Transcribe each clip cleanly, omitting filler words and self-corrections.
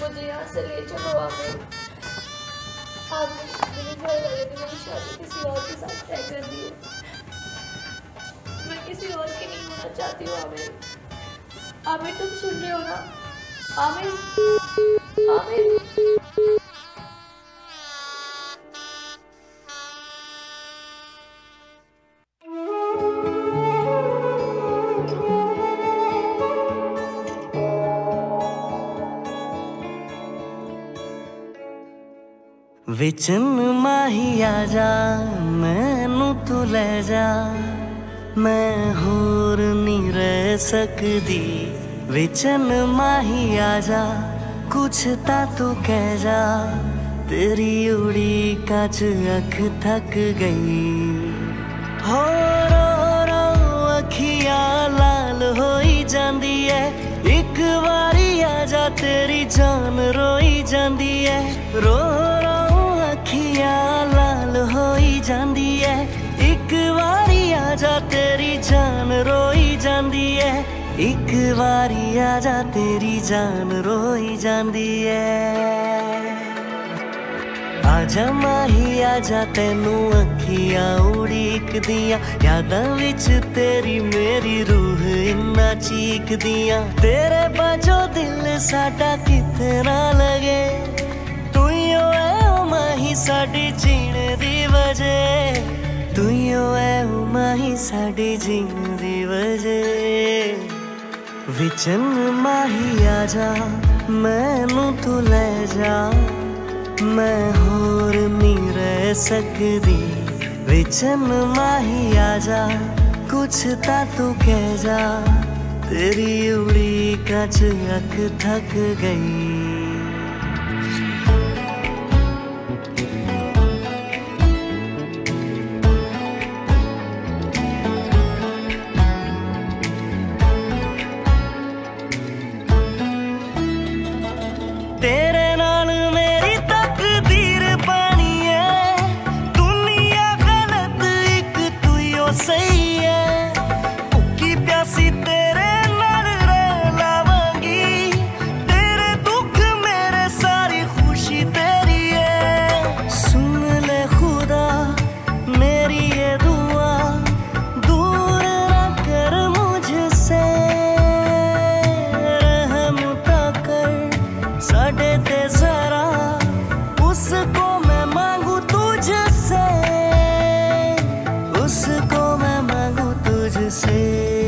मुझे यहाँ से ले चलो आमिर। आमिर, मेरे घर वाले ने मेरी शादी किसी और के साथ तय कर दी है। मैं किसी और की नहीं होना चाहती हूँ आमिर। आमिर, तुम सुन रहे हो ना? आमिर, आमिर। विचन माही आ जा, मैनू तू ले जा, मैं होर नहीं रह सकदी। विचन माही आ जा, कुछ ता तू कह जा, तेरी उड़ीका च अख थक गई। हो रो रो अखियां लाल होई जांदी है, एक बारी आ जा तेरी जान रोई जांदी है। रो रो अखियां लाल होई जांदी है, एक बारी आ जा तेरी जान रोई जांदी है। एक बारी आ जा तेरी जान रोई जांदी है। आजा माही आजा, तेनू अखियां उड़ीकदियां, यादां विच तेरी मेरी रूह इन्ना चीकदियां। तेरे बाजो दिल साडा किथे ना लगे, तू ही है ओ माही साडी जीने दी वजह, तू ही है ओ माही साडी जीने दी वजह। विचन माही आजा, मैनू तू ले जा, मैं होर नहीं रह सकदी। विचन माही आजा, कुछ ता तू कह जा, तेरी उड़ीका च अख थक गई। तेरे नाल मेरी तकदीर बनी है, दुनिया गलत एक तू ही सही है। भुखी प्यासी तेरे नाल रह लावांगी, तेरे दुख मेरे सारी खुशी तेरी है। सुन ले खुदा मेरी ये दुआ, दूर ना कर मुझसे, रहम ता कर साडे ते जरा, उसको मैं मांगू तुझसे, उसको मैं मांगू तुझसे।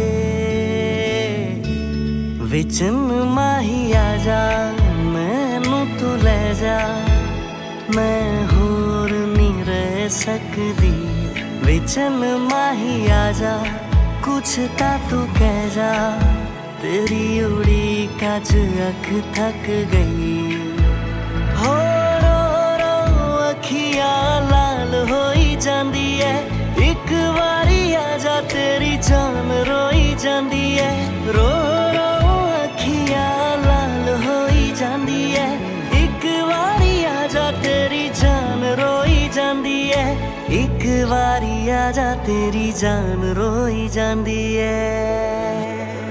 विचन माही आजा, मैनू तू ले जा, मैं होर नहीं रह सकदी। विचन माही आजा, कुछ ता तू कह जा, तेरी उड़ीका च अख थक गई। हो रो रो अखियां लाल होई जांदी है, एक बारी आ जा तेरी जान रोई जांदी है। रो रो अखियां लाल होई जांदी है, एक बारी आ जा तेरी जान रोई जांदी है। एक बारी आ जा तेरी जान रोई जांदी है।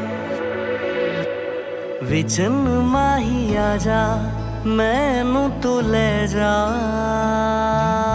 विचन माही आजा, मैनू तू ले जा।